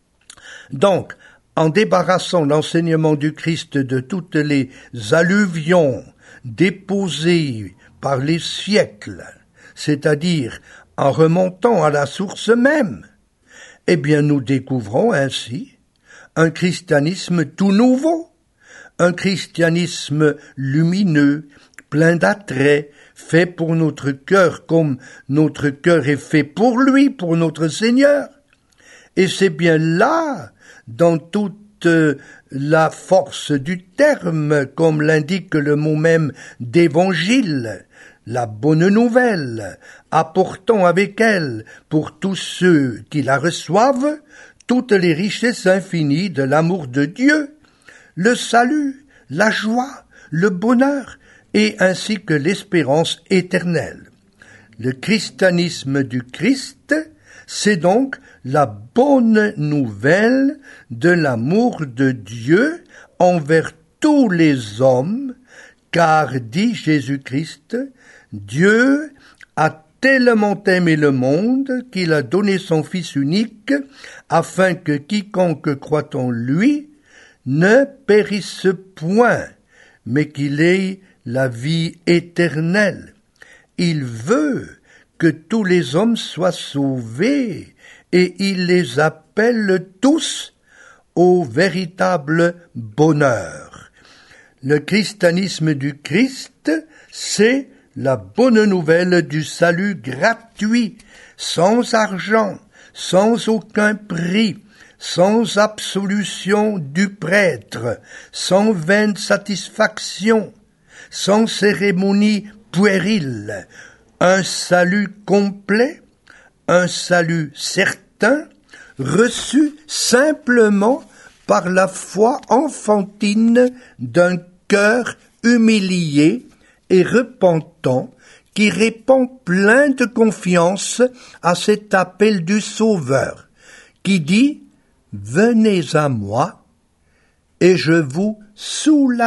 Donc, en débarrassant l'enseignement du Christ de toutes les alluvions déposées par les siècles, c'est-à-dire en remontant à la source même, eh bien nous découvrons ainsi un christianisme tout nouveau, un christianisme lumineux, plein d'attrait, fait pour notre cœur comme notre cœur est fait pour lui, pour notre Seigneur. Et c'est bien là, dans toute la force du terme, comme l'indique le mot même d'évangile, la bonne nouvelle, apportant avec elle, pour tous ceux qui la reçoivent, toutes les richesses infinies de l'amour de Dieu, le salut, la joie, le bonheur, et ainsi que l'espérance éternelle. Le christianisme du Christ, c'est donc la bonne nouvelle de l'amour de Dieu envers tous les hommes, car, dit Jésus-Christ, Dieu a tellement aimé le monde qu'il a donné son Fils unique, afin que quiconque croit en lui ne périsse point, mais qu'il ait la vie éternelle. Il veut que tous les hommes soient sauvés, et il les appelle tous au véritable bonheur. Le christianisme du Christ, c'est la bonne nouvelle du salut gratuit, sans argent, sans aucun prix, sans absolution du prêtre, sans vaine satisfaction, sans cérémonie puérile, un salut complet, un salut certain, reçu simplement par la foi enfantine d'un cœur humilié et repentant, qui répond plein de confiance à cet appel du Sauveur, qui dit « Venez à moi, et je vous soulagerai ».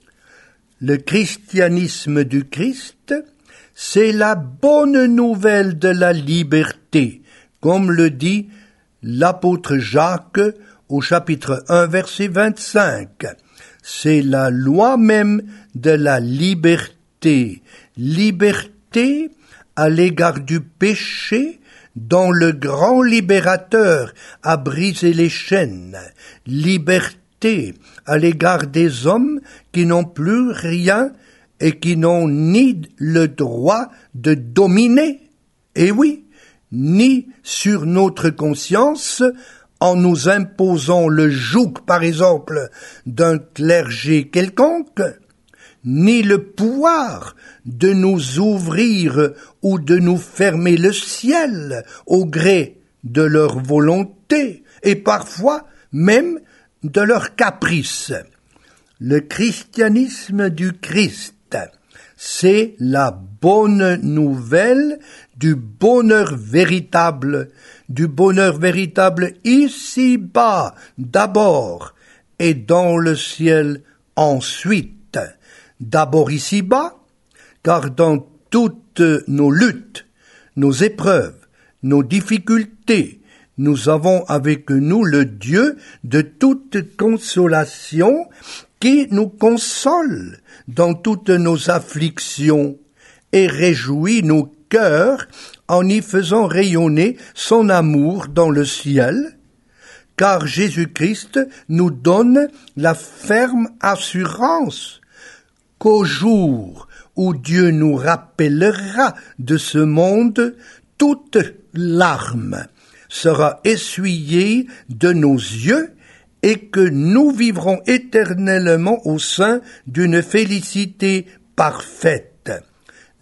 Le christianisme du Christ, c'est la bonne nouvelle de la liberté, comme le dit l'apôtre Jacques au chapitre un, verset vingt-cinq. C'est la loi même de la liberté. Liberté à l'égard du péché, dont le grand libérateur a brisé les chaînes. Liberté à l'égard des hommes qui n'ont plus rien et qui n'ont ni le droit de dominer, et oui, ni sur notre conscience, en nous imposant le joug, par exemple, d'un clergé quelconque, ni le pouvoir de nous ouvrir ou de nous fermer le ciel au gré de leur volonté, et parfois même de leur caprice. Le christianisme du Christ, c'est la bonne nouvelle du bonheur véritable, du bonheur véritable ici-bas d'abord et dans le ciel ensuite. D'abord ici-bas, car dans toutes nos luttes, nos épreuves, nos difficultés, nous avons avec nous le Dieu de toute consolation qui nous console dans toutes nos afflictions et réjouit nos cœurs en y faisant rayonner son amour dans le ciel, car Jésus-Christ nous donne la ferme assurance qu'au jour où Dieu nous rappellera de ce monde, toute larme sera essuyée de nos yeux et que nous vivrons éternellement au sein d'une félicité parfaite.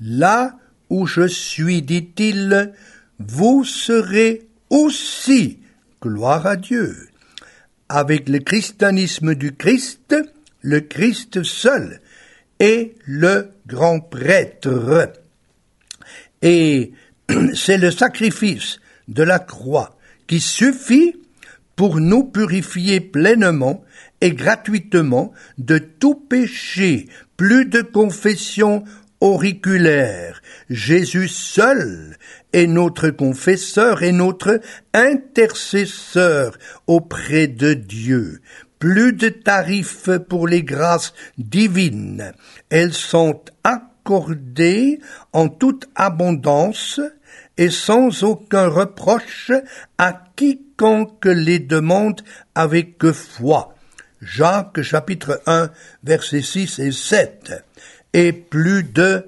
Là où je suis, dit-il, vous serez aussi. Gloire à Dieu. Avec le christianisme du Christ, le Christ seul est le grand prêtre. Et c'est le sacrifice de la croix qui suffit pour nous purifier pleinement et gratuitement de tout péché. Plus de confession auriculaire. Jésus seul est notre confesseur et notre intercesseur auprès de Dieu. Plus de tarifs pour les grâces divines. Elles sont accordées en toute abondance et sans aucun reproche à quiconque les demande avec foi. Jacques chapitre un versets six et sept. Et plus de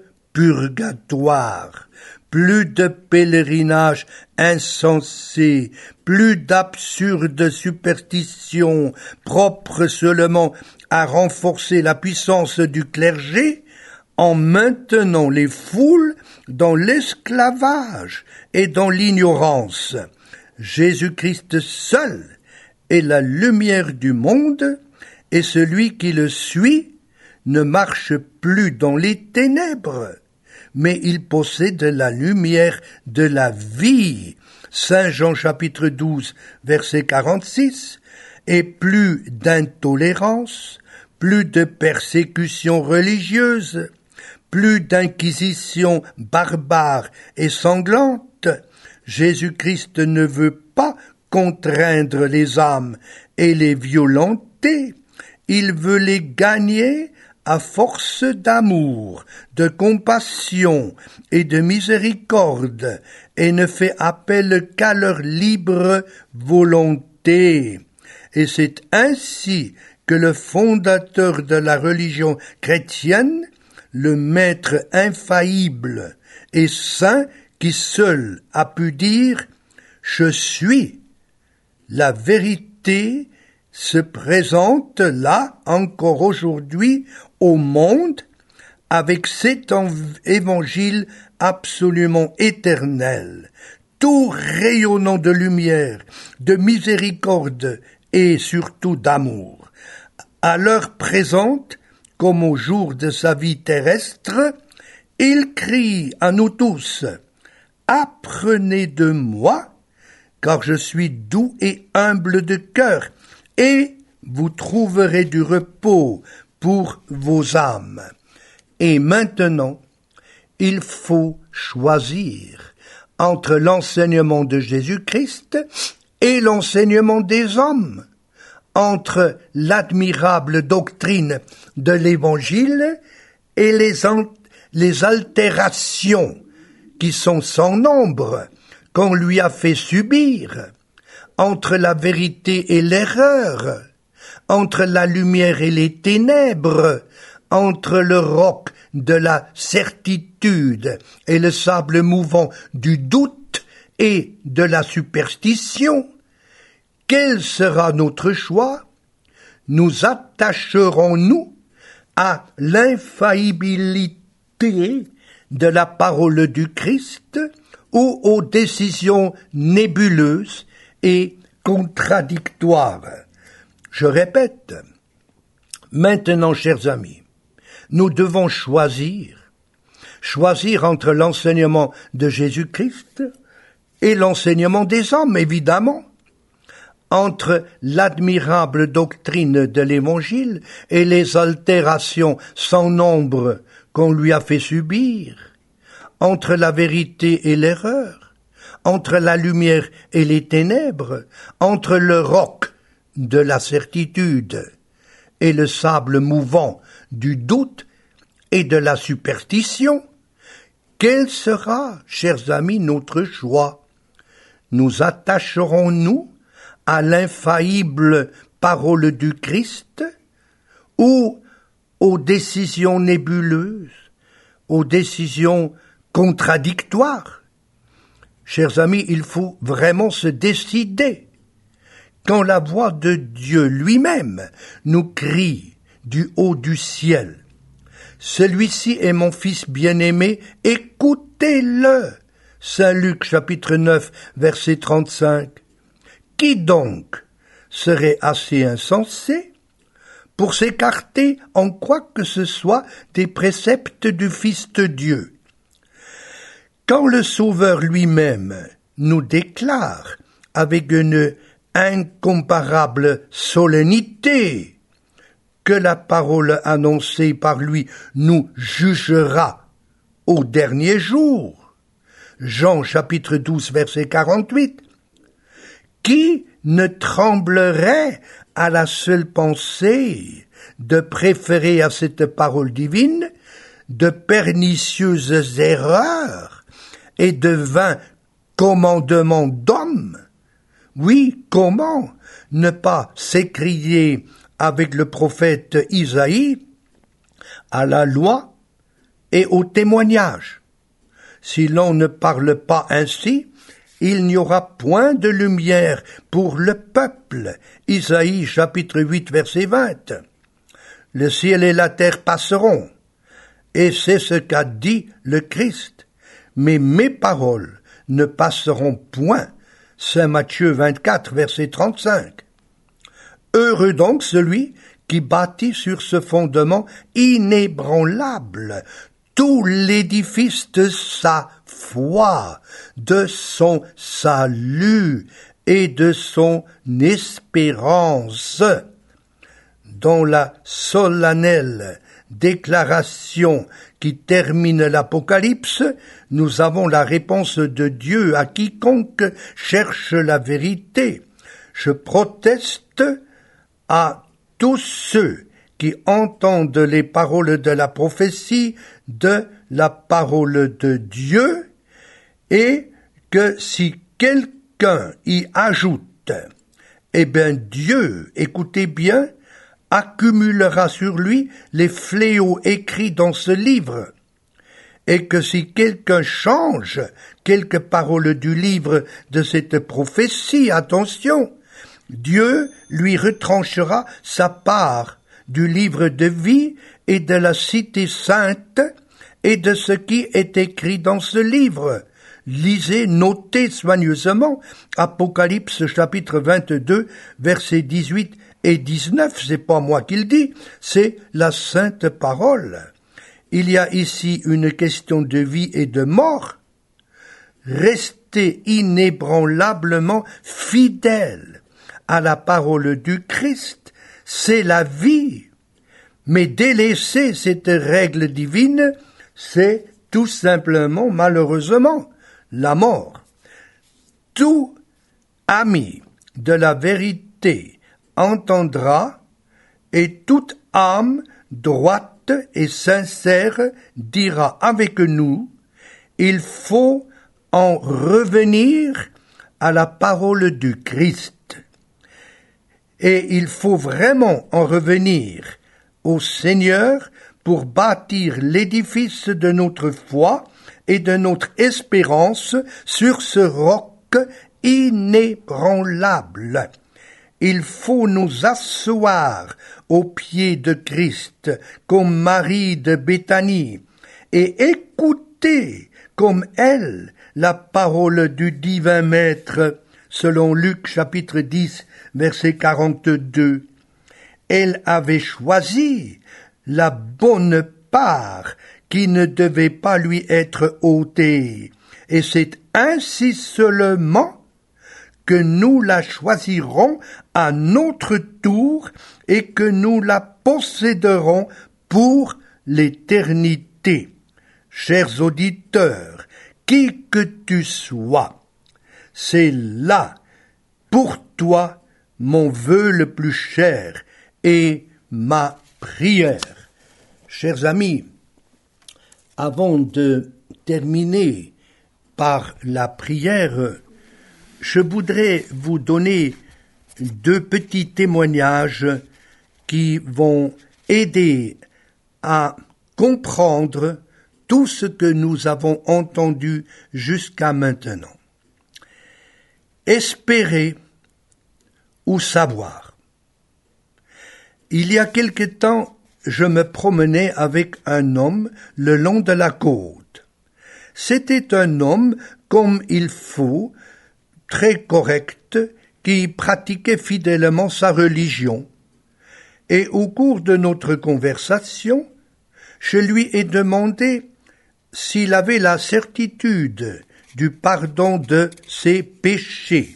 purgatoire, plus de pèlerinage insensé, plus d'absurdes superstitions propres seulement à renforcer la puissance du clergé, en maintenant les foules dans l'esclavage et dans l'ignorance. Jésus-Christ seul est la lumière du monde, et celui qui le suit ne marche plus dans les ténèbres, mais il possède la lumière de la vie. Saint Jean chapitre douze, verset quarante-six, et plus d'intolérance, plus de persécutions religieuses, plus d'inquisitions barbares et sanglantes. Jésus-Christ ne veut pas contraindre les âmes et les violenter. Il veut les gagner à force d'amour, de compassion et de miséricorde, et ne fait appel qu'à leur libre volonté. Et c'est ainsi que le fondateur de la religion chrétienne, le maître infaillible et saint qui seul a pu dire « Je suis », la vérité se présente là encore aujourd'hui au monde avec cet évangile absolument éternel, tout rayonnant de lumière, de miséricorde et surtout d'amour. À l'heure présente, comme au jour de sa vie terrestre, il crie à nous tous « Apprenez de moi, car je suis doux et humble de cœur, et vous trouverez du repos pour vos âmes. » Et maintenant, il faut choisir entre l'enseignement de Jésus-Christ et l'enseignement des hommes, entre l'admirable doctrine de l'Évangile et les, an- les altérations qui sont sans nombre qu'on lui a fait subir, entre la vérité et l'erreur, entre la lumière et les ténèbres, entre le roc de la certitude et le sable mouvant du doute et de la superstition. Quel sera notre choix? Nous attacherons-nous à l'infaillibilité de la parole du Christ ou aux décisions nébuleuses et contradictoires? Je répète, maintenant, chers amis, nous devons choisir, choisir entre l'enseignement de Jésus-Christ et l'enseignement des hommes, évidemment, entre l'admirable doctrine de l'Évangile et les altérations sans nombre qu'on lui a fait subir, entre la vérité et l'erreur, entre la lumière et les ténèbres, entre le roc de la certitude et le sable mouvant du doute et de la superstition. Quel sera, chers amis, notre choix? Nous attacherons-nous à l'infaillible parole du Christ ou aux décisions nébuleuses, aux décisions contradictoires? Chers amis, il faut vraiment se décider. Quand la voix de Dieu lui-même nous crie du haut du ciel, Celui-ci est mon fils bien-aimé, écoutez-le. Saint Luc chapitre neuf verset trente-cinq. Qui donc serait assez insensé pour s'écarter en quoi que ce soit des préceptes du Fils de Dieu? Quand le Sauveur lui-même nous déclare avec une incomparable solennité que la parole annoncée par lui nous jugera au dernier jour, Jean chapitre douze verset quarante-huit, qui ne tremblerait à la seule pensée de préférer à cette parole divine de pernicieuses erreurs et de vains commandements d'hommes? Oui, comment ne pas s'écrier avec le prophète Isaïe à la loi et au témoignage? Si l'on ne parle pas ainsi, il n'y aura point de lumière pour le peuple. Isaïe chapitre huit verset vingt. Le ciel et la terre passeront, et c'est ce qu'a dit le Christ. Mais mes paroles ne passeront point. Saint Matthieu vingt-quatre verset trente-cinq. Heureux donc celui qui bâtit sur ce fondement inébranlable tout l'édifice de sa foi, de son salut et de son espérance, dont la solennelle déclaration qui termine l'Apocalypse, nous avons la réponse de Dieu à quiconque cherche la vérité. Je proteste à tous ceux qui entendent les paroles de la prophétie de la parole de Dieu, et que si quelqu'un y ajoute, eh bien Dieu, écoutez bien, accumulera sur lui les fléaux écrits dans ce livre, et que si quelqu'un change quelques paroles du livre de cette prophétie, attention, Dieu lui retranchera sa part du livre de vie et de la cité sainte et de ce qui est écrit dans ce livre. Lisez, notez soigneusement Apocalypse chapitre vingt-deux, versets dix-huit et dix-neuf, c'est pas moi qui le dis, c'est la sainte parole. Il y a ici une question de vie et de mort. Restez inébranlablement fidèles à la parole du Christ, c'est la vie. Mais délaisser cette règle divine, c'est tout simplement, malheureusement, la mort. Tout ami de la vérité entendra, et toute âme droite et sincère dira avec nous, il faut en revenir à la parole du Christ. Et il faut vraiment en revenir au Seigneur pour bâtir l'édifice de notre foi et de notre espérance sur ce roc inébranlable. Il faut nous asseoir aux pieds de Christ comme Marie de Béthanie et écouter comme elle la parole du divin Maître selon Luc chapitre dix verset quarante-deux. Elle avait choisi la bonne part qui ne devait pas lui être ôtée, et c'est ainsi seulement que nous la choisirons à notre tour et que nous la posséderons pour l'éternité. Chers auditeurs, qui que tu sois, c'est là, pour toi, mon vœu le plus cher et ma prière. Chers amis, avant de terminer par la prière, je voudrais vous donner deux petits témoignages qui vont aider à comprendre tout ce que nous avons entendu jusqu'à maintenant. Espérer ou savoir. Il y a quelque temps, je me promenais avec un homme le long de la côte. C'était un homme comme il faut, très correct, qui pratiquait fidèlement sa religion. Et au cours de notre conversation, je lui ai demandé s'il avait la certitude du pardon de ses péchés.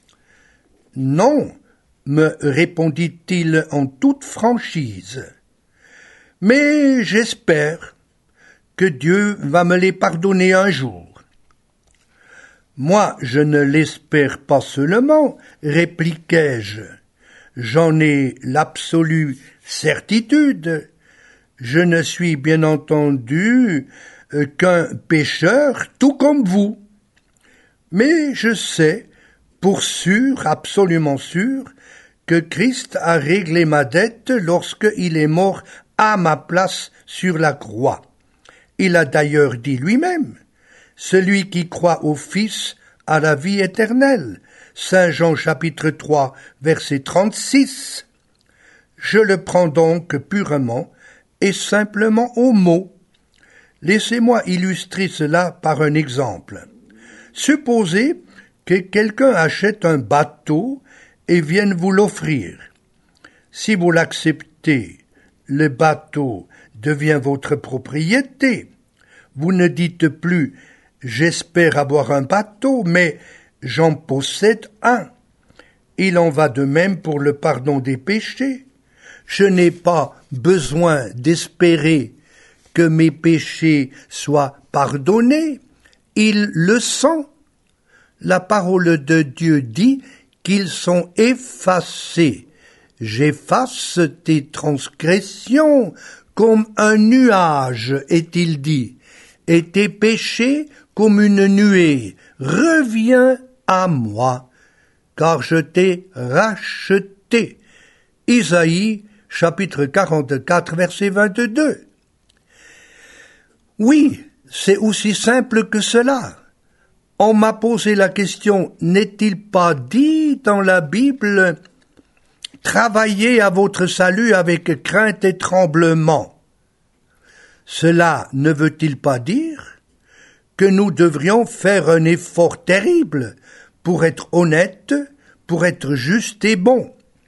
« Non », me répondit-il en toute franchise, « mais j'espère que Dieu va me les pardonner un jour. »« Moi, je ne l'espère pas seulement, répliquai-je, j'en ai l'absolue certitude. Je ne suis bien entendu euh, qu'un pécheur tout comme vous. Mais je sais, pour sûr, absolument sûr, que Christ a réglé ma dette lorsqu'il est mort à ma place sur la croix. Il a d'ailleurs dit lui-même, « Celui qui croit au Fils a la vie éternelle ». Saint Jean chapitre trois, verset trente-six. Je le prends donc purement et simplement au mot. Laissez-moi illustrer cela par un exemple. Supposez que quelqu'un achète un bateau et vienne vous l'offrir. Si vous l'acceptez, le bateau devient votre propriété. Vous ne dites plus « j'espère avoir un bateau », mais « j'en possède un ». Il en va de même pour le pardon des péchés. Je n'ai pas besoin d'espérer que mes péchés soient pardonnés. Ils le sont. La parole de Dieu dit qu'ils sont effacés. J'efface tes transgressions comme un nuage, est-il dit, et tes péchés comme une nuée. Reviens à moi, car je t'ai racheté. Isaïe, chapitre quarante-quatre, verset vingt-deux. Oui, c'est aussi simple que cela. On m'a posé la question, n'est-il pas dit dans la Bible « Travaillez à votre salut avec crainte et tremblement ». Cela ne veut-il pas dire que nous devrions faire un effort terrible pour être honnêtes, pour être justes et bons?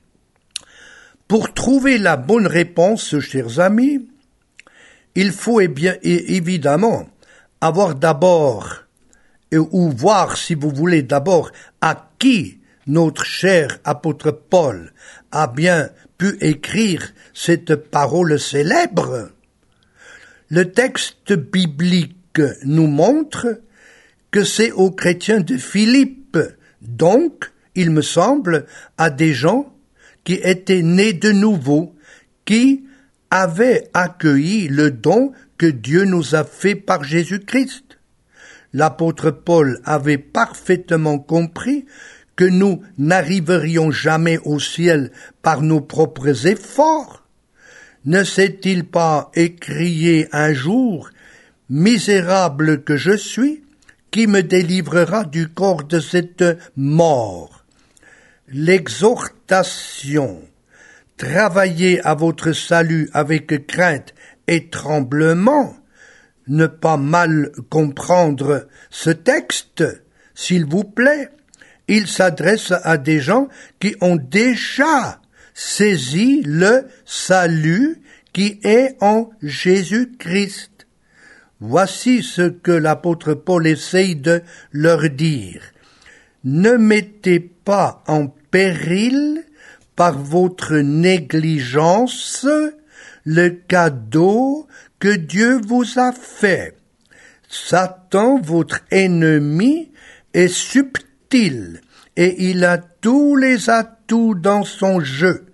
Pour trouver la bonne réponse, chers amis, il faut eh bien, évidemment avoir d'abord, ou voir si vous voulez d'abord à qui notre cher apôtre Paul a bien pu écrire cette parole célèbre. Le texte biblique nous montre que c'est aux chrétiens de Philippe, donc, il me semble, à des gens qui étaient nés de nouveau, qui avaient accueilli le don que Dieu nous a fait par Jésus-Christ. L'apôtre Paul avait parfaitement compris que nous n'arriverions jamais au ciel par nos propres efforts. Ne s'est-il pas écrié un jour « Misérable que je suis, qui me délivrera du corps de cette mort ?» L'exhortation « Travaillez à votre salut avec crainte et tremblement » ne pas mal comprendre ce texte, s'il vous plaît. Il s'adresse à des gens qui ont déjà saisi le salut qui est en Jésus-Christ. Voici ce que l'apôtre Paul essaye de leur dire. Ne mettez pas en péril par votre négligence le cadeau que Dieu vous a fait. Satan, votre ennemi, est subtil et il a tous les atouts dans son jeu.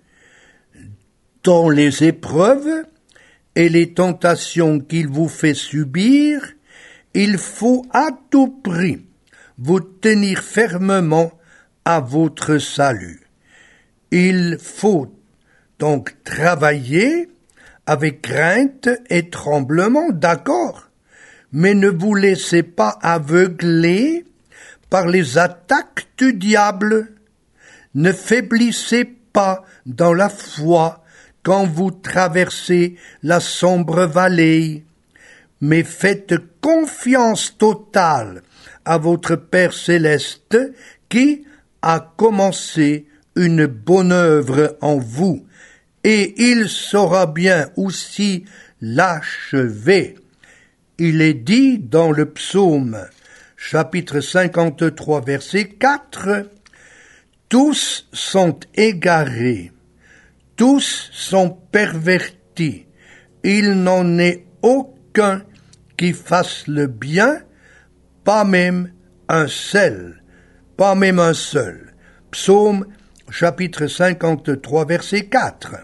Dans les épreuves et les tentations qu'il vous fait subir, il faut à tout prix vous tenir fermement à votre salut. Il faut donc travailler avec crainte et tremblement, d'accord, mais ne vous laissez pas aveugler par les attaques du diable. Ne faiblissez pas dans la foi, quand vous traversez la sombre vallée, mais faites confiance totale à votre Père céleste qui a commencé une bonne œuvre en vous, et il saura bien aussi l'achever. Il est dit dans le psaume, chapitre cinquante-trois, verset quatre, « Tous sont égarés, tous sont pervertis, il n'en est aucun qui fasse le bien, pas même un seul, pas même un seul. » Psaume chapitre cinquante-trois, verset quatre.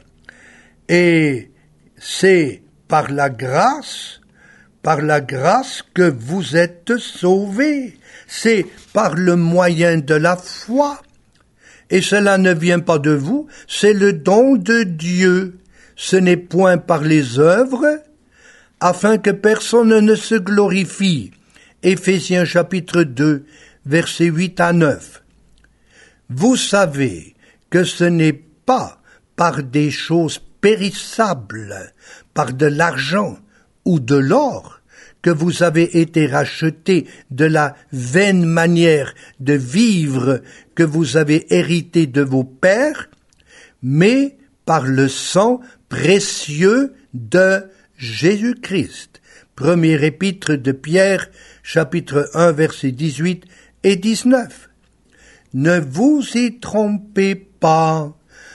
Et c'est par la grâce, par la grâce que vous êtes sauvés. C'est par le moyen de la foi. Et cela ne vient pas de vous, c'est le don de Dieu. Ce n'est point par les œuvres, afin que personne ne se glorifie. Éphésiens chapitre deux, versets huit à neuf. Vous savez que ce n'est pas par des choses périssables, par de l'argent ou de l'or, que vous avez été rachetés de la vaine manière de vivre que vous avez hérité de vos pères, mais par le sang précieux de Jésus-Christ. Premier épître de Pierre, chapitre un, versets dix-huit et dix-neuf. Ne vous y trompez pas.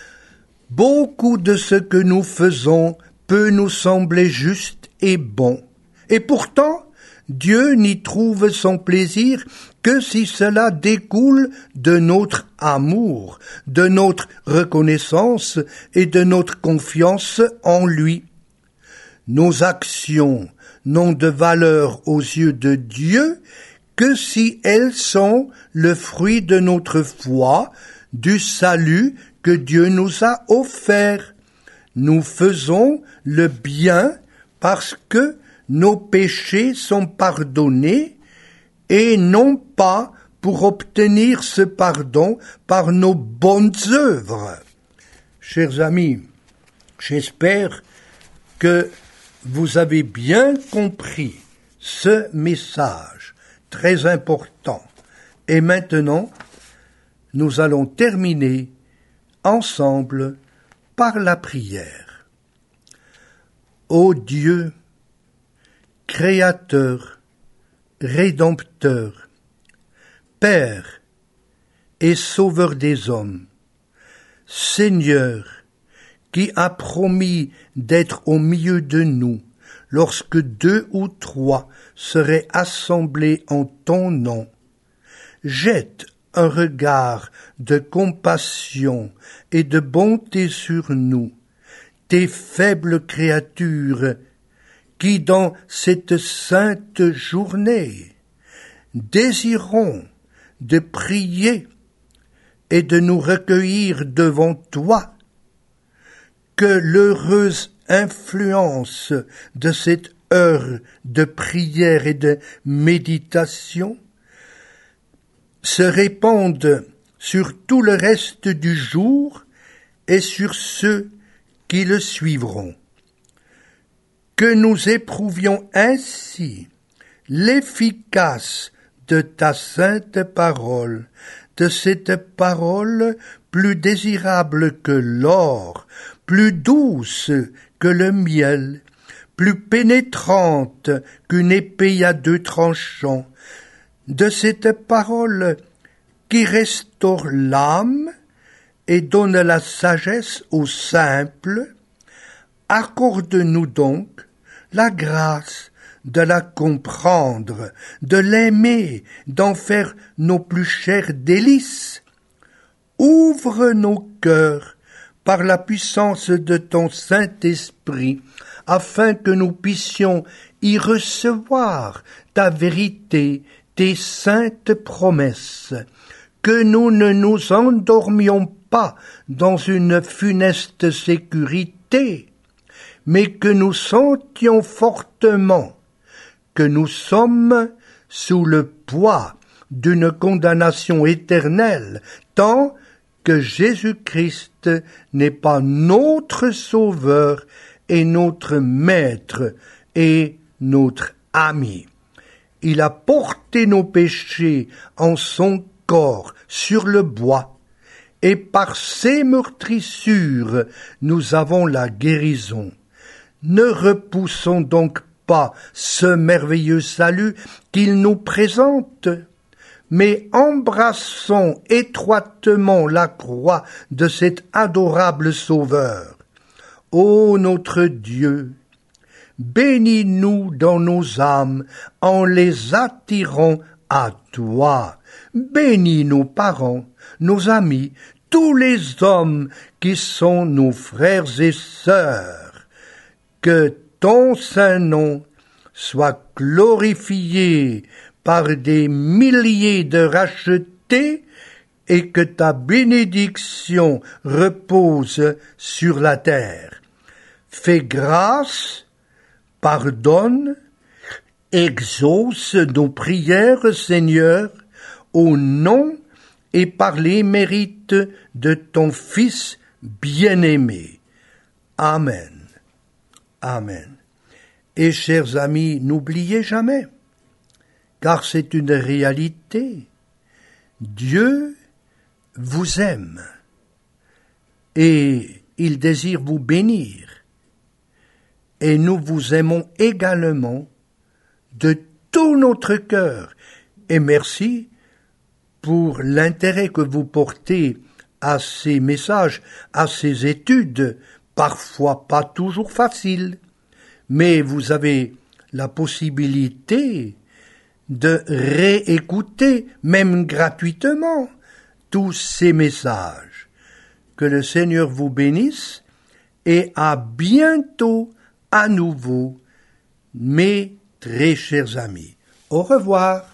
Beaucoup de ce que nous faisons peut nous sembler juste et bon. Et pourtant, Dieu n'y trouve son plaisir que si cela découle de notre amour, de notre reconnaissance et de notre confiance en lui. Nos actions n'ont de valeur aux yeux de Dieu que si elles sont le fruit de notre foi, du salut que Dieu nous a offert. Nous faisons le bien parce que nos péchés sont pardonnés et non pas pour obtenir ce pardon par nos bonnes œuvres. Chers amis, j'espère que vous avez bien compris ce message très important. Et maintenant, nous allons terminer ensemble par la prière. Ô Dieu, Créateur, Rédempteur, Père et Sauveur des hommes, Seigneur, qui a promis d'être au milieu de nous lorsque deux ou trois seraient assemblés en ton nom, jette un regard de compassion et de bonté sur nous, tes faibles créatures, qui dans cette sainte journée désirons de prier et de nous recueillir devant toi, que l'heureuse influence de cette heure de prière et de méditation se répande sur tout le reste du jour et sur ceux qui le suivront. Que nous éprouvions ainsi l'efficace de ta sainte parole, de cette parole plus désirable que l'or, plus douce que le miel, plus pénétrante qu'une épée à deux tranchants, de cette parole qui restaure l'âme et donne la sagesse aux simples. Accorde-nous donc la grâce de la comprendre, de l'aimer, d'en faire nos plus chères délices. Ouvre nos cœurs par la puissance de ton Saint-Esprit, afin que nous puissions y recevoir ta vérité, tes saintes promesses, que nous ne nous endormions pas dans une funeste sécurité, mais que nous sentions fortement que nous sommes sous le poids d'une condamnation éternelle, tant que Jésus-Christ n'est pas notre Sauveur et notre Maître et notre ami. Il a porté nos péchés en son corps sur le bois, et par ses meurtrissures, nous avons la guérison. Ne repoussons donc pas ce merveilleux salut qu'il nous présente, mais embrassons étroitement la croix de cet adorable Sauveur. Ô notre Dieu, bénis-nous dans nos âmes en les attirant à toi. Bénis nos parents, nos amis, tous les hommes qui sont nos frères et sœurs. Que ton saint nom soit glorifié par des milliers de rachetés et que ta bénédiction repose sur la terre. Fais grâce, pardonne, exauce nos prières, Seigneur, au nom et par les mérites de ton Fils bien-aimé. Amen. Amen. Et chers amis, n'oubliez jamais, car c'est une réalité, Dieu vous aime et il désire vous bénir. Et nous vous aimons également de tout notre cœur. Et merci pour l'intérêt que vous portez à ces messages, à ces études, parfois pas toujours faciles. Mais vous avez la possibilité de réécouter, même gratuitement, tous ces messages. Que le Seigneur vous bénisse et à bientôt à nouveau, mes très chers amis. Au revoir.